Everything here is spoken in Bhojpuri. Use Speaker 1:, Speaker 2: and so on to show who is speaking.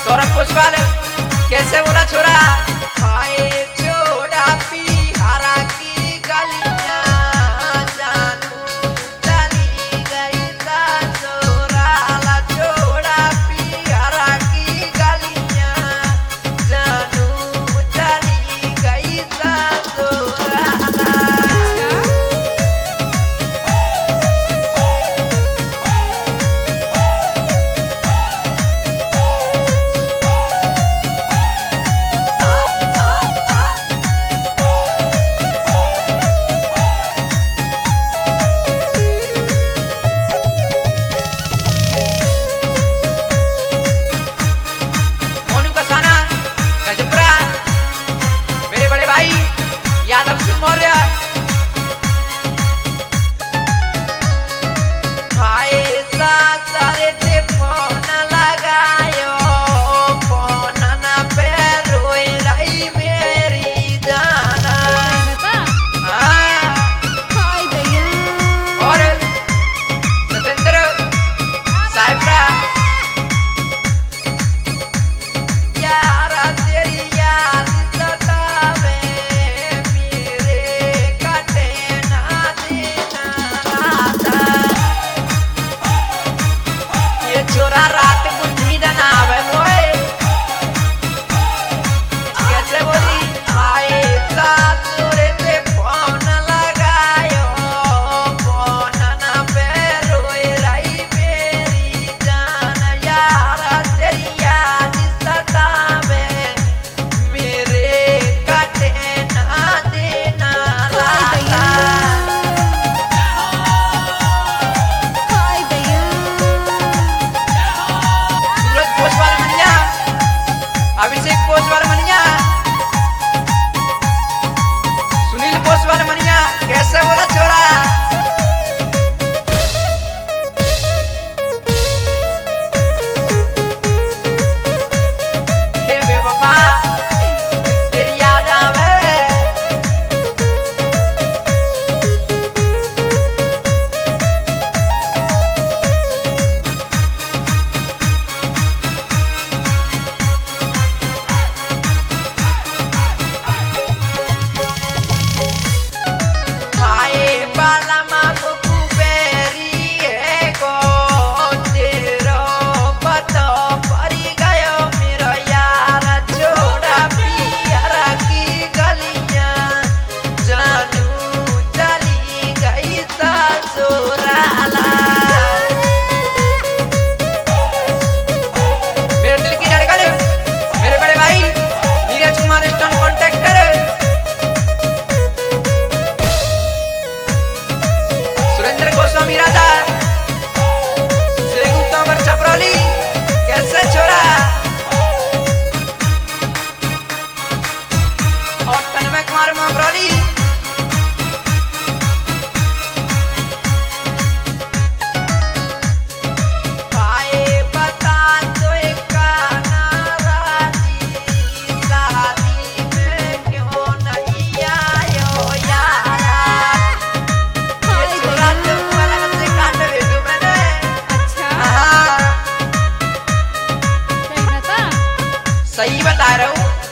Speaker 1: सौरभ पुष्पाल कैसे बोला छोरा खाए छोड़ा पी हरा की गलियां जानू चली गई छोरा ला छोड़ा पी हरा की गलियां जानू चली गई छोरा यादव सिंह मौर्य भाई सारे थे फोन लगायो फोन ना पे रोए रही मेरी जाना और सतेंद्र साहिबरा यारा तेरी याद सतावे छोरा रात को नींद ना आवे मोए कैसे बोली आए सासुरे पे फोन लगायो फोन ना पे रोए रही मेरी जान यारा तेरी याद सतावे मेरे कटे ना देना राता अभिषेक पोसवाल मनिया सुनील पोसवाल मनिया कैसे बोला छोरा हे बेवफा तेरी याद आवे कैसे छोरा और तन्मय कुमार मोगरोली भाई बता तो एक नाराजी शादी में क्यों नहीं आयो यारा ये छोरा तो वाला से काट भेजू मैंने
Speaker 2: अच्छा
Speaker 1: सही बता रहा हूँ।